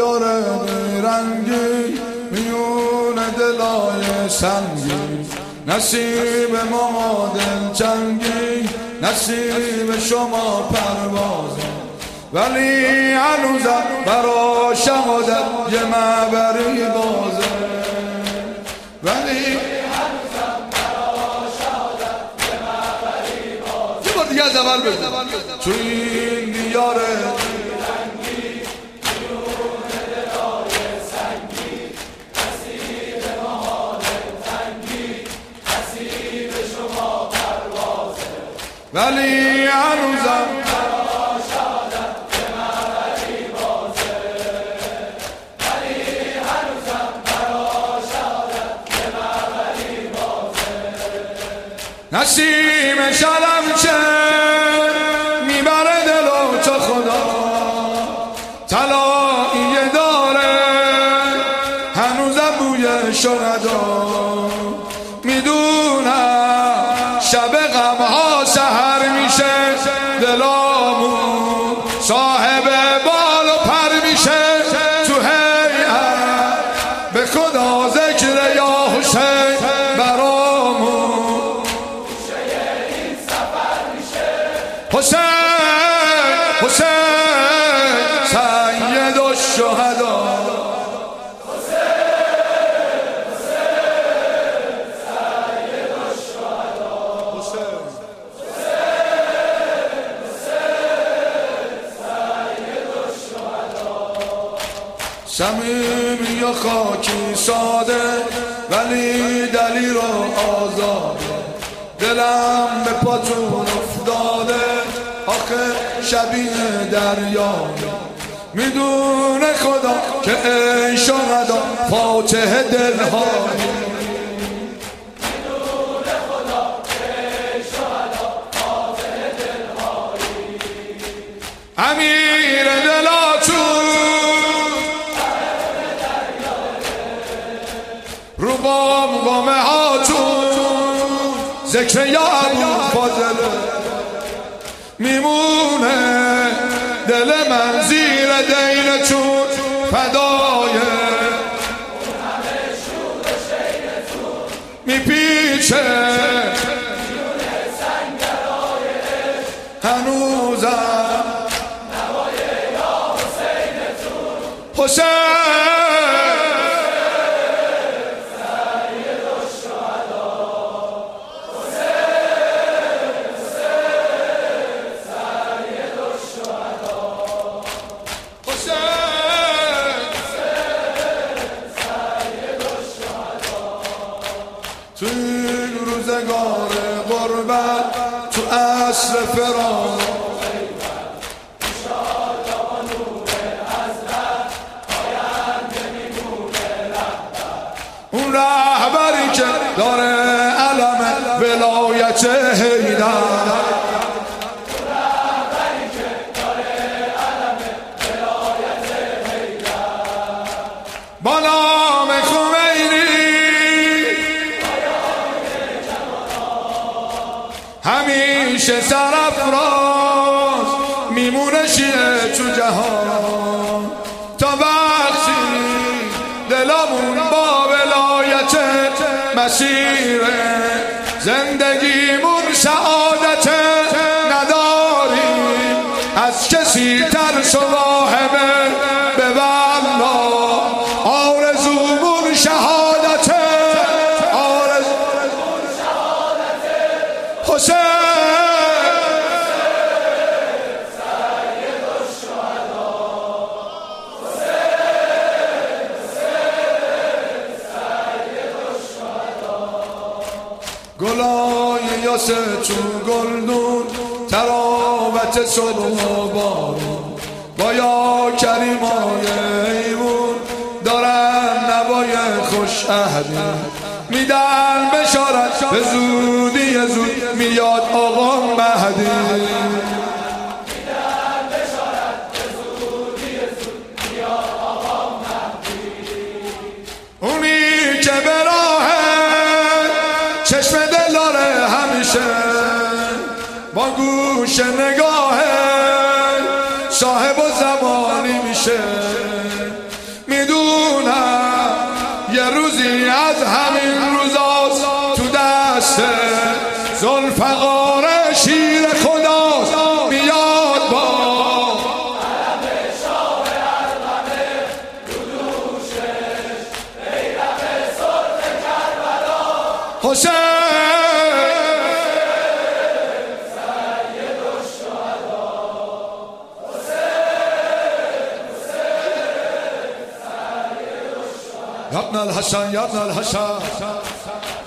دیار نیرنگی میون دلای سنگی، نصیب ما دلچنگی، نصیب شما پروازه، ولی هنوزم برا شهادت یه معبری بازه، ولی هنوزم برا شهادت یه معبری بازه. یه بار دیگه از اول بزن. تو این دیار نیرنگی میون دلای سنگی، نصیب ما دلتنگی، نصیب شما پروازه، ولی هنوزم نسیم شلم چه میبره دلو تو خدا، طلایی داره هنوزم بوی شهدا، میدونم شب غمها سحر میشه، دلامون صاحب بال و پر میشه، تو هیئت به خدا ذکر یا حسین برامون حسین حسین سید الشهدا، حسین حسین سید الشهدا، حسین حسین سید الشهدا. صمیمی و خاکی ساده ولی دلیر و آزاده، دلم به پاتون افتاده آخه شبیه دریا، میدونه خدا که ای شهدا فاتح دلهایی، میدونه خدا که ای شهدا فاتح دلهایی، امیر دلاتون رو بام هاتون ذکر یا ابو فاضله، میمونه دل من زیر دینتون فدای اون همه شور شیرتون، میپیچه میونه سنگرهای عشق هنوزم نوای یا حسینتون، حسین تو این روزگار غربت تو عصر فراق انشاءالله با نور حضرت آینده میمونه رهبر، اون رهبری که داره علم ولایت حیدر، با نام خمینی همیشه سرافراز میمونه شیعه تو جهان، تا وقتی دلمون با ولایت مسیر زندگیمون سعادت نداریم، از کسی ترس و واهمه به والله آرزومون شهادت، آرزومون شهادت، حسین سید الشهدا، حسین حسین سید الشهدا. گلای یاسه چون گلدون تراوت صبح و بارون، با یا کریمای ایمون دارن نوای خوش عهدی، میدن بشارت به زودی زود میاد آقا مهدی، میدن بشارت به زودی زود میاد آقا مهدی، اونی که به راه چشم دل داره همیشه، با گوش نگاه صاحب و زمانی میشه، همین روزاست تو دست ذوالفقار شیر خداست میاد با علم شاه ارمنه رو دوشش بیرق سلط کربلا حسین يا ابن الحسن يا ابن الحسن